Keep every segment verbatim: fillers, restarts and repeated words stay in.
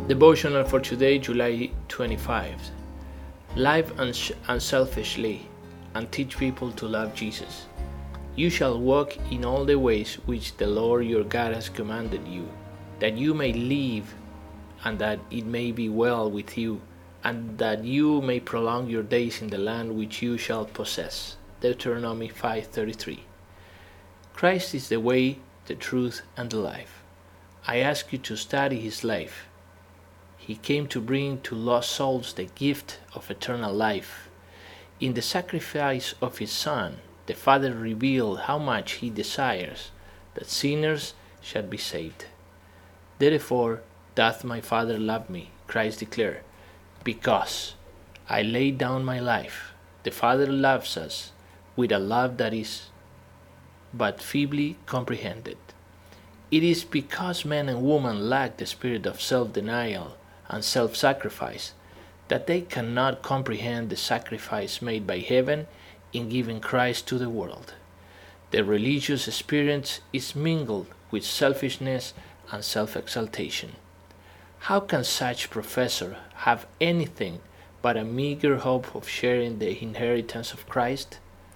Devotional for today, July twenty-fifth. Live uns- unselfishly and teach people to love Jesus. You shall walk in all the ways which the Lord your God has commanded you, that you may live, and that it may be well with you, and that you may prolong your days in the land which you shall possess. Deuteronomy five thirty-three. Christ is the way, the truth, and the life. I ask you to study his life. He came to bring to lost souls the gift of eternal life. In the sacrifice of his Son, the Father revealed how much he desires that sinners shall be saved. Therefore doth my Father love me, Christ declared, because I laid down my life. The Father loves us with a love that is but feebly comprehended. It is because men and women lack the spirit of self-denial and self-sacrifice that they cannot comprehend the sacrifice made by heaven in giving Christ to the world. The religious experience is mingled with selfishness and self-exaltation. How can such professor have anything but a meager hope of sharing the inheritance of Christ?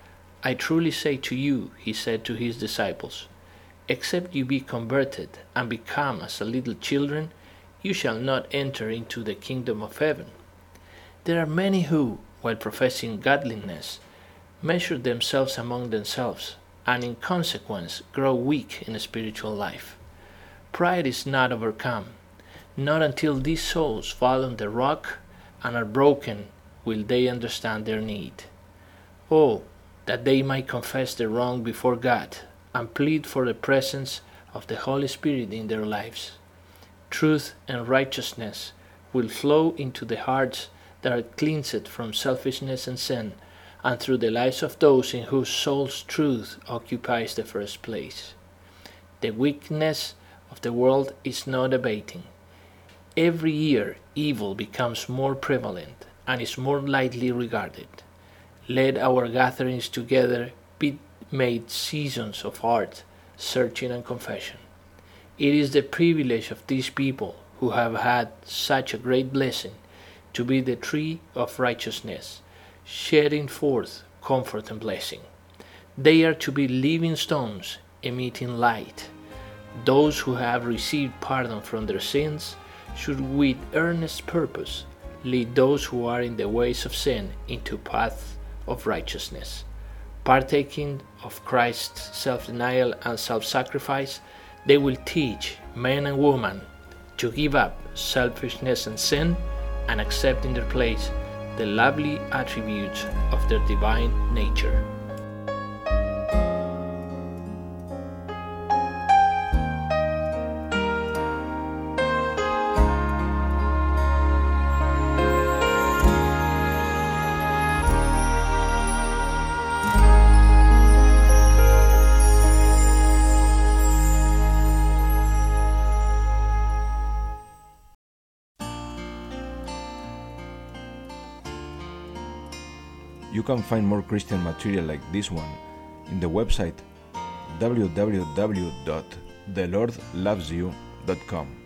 I truly say to you, he said to his disciples, except you be converted and become as a little children, you shall not enter into the kingdom of heaven. There are many who, while professing godliness, measure themselves among themselves, and in consequence grow weak in spiritual life. Pride is not overcome. Not until these souls fall on the rock and are broken will they understand their need. Oh, that they might confess their wrong before God and plead for the presence of the Holy Spirit in their lives. Truth and righteousness will flow into the hearts that are cleansed from selfishness and sin, and through the lives of those in whose souls truth occupies the first place. The wickedness of the world is not abating. Every year evil becomes more prevalent and is more lightly regarded. Let our gatherings together be made seasons of art, searching, and confession. It is the privilege of these people who have had such a great blessing to be the tree of righteousness, shedding forth comfort and blessing. They are to be living stones, emitting light. Those who have received pardon from their sins should with earnest purpose lead those who are in the ways of sin into paths of righteousness. Partaking of Christ's self-denial and self-sacrifice, they will teach men and women to give up selfishness and sin and accept in their place the lovely attributes of their divine nature. You can find more Christian material like this one in the website w w w dot the lord loves you dot com.